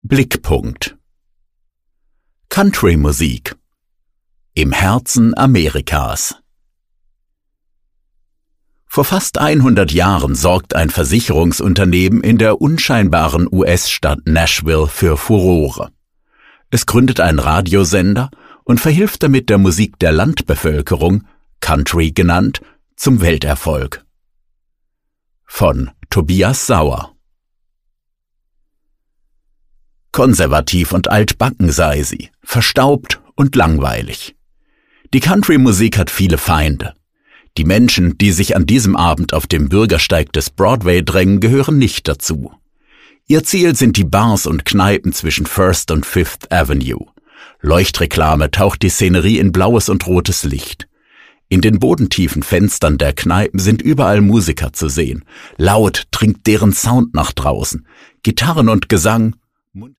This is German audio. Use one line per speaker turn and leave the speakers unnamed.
Blickpunkt. Country-Musik im Herzen Amerikas. Vor fast 100 Jahren sorgt ein Versicherungsunternehmen in der unscheinbaren US-Stadt Nashville für Furore. Es gründet einen Radiosender und verhilft damit der Musik der Landbevölkerung, Country genannt, zum Welterfolg. Von Tobias Sauer. Konservativ und altbacken sei sie, verstaubt und langweilig. Die Country-Musik hat viele Feinde. Die Menschen, die sich an diesem Abend auf dem Bürgersteig des Broadway drängen, gehören nicht dazu. Ihr Ziel sind die Bars und Kneipen zwischen First und Fifth Avenue. Leuchtreklame taucht die Szenerie in blaues und rotes Licht. In den bodentiefen Fenstern der Kneipen sind überall Musiker zu sehen. Laut dringt deren Sound nach draußen. Gitarren und Gesang,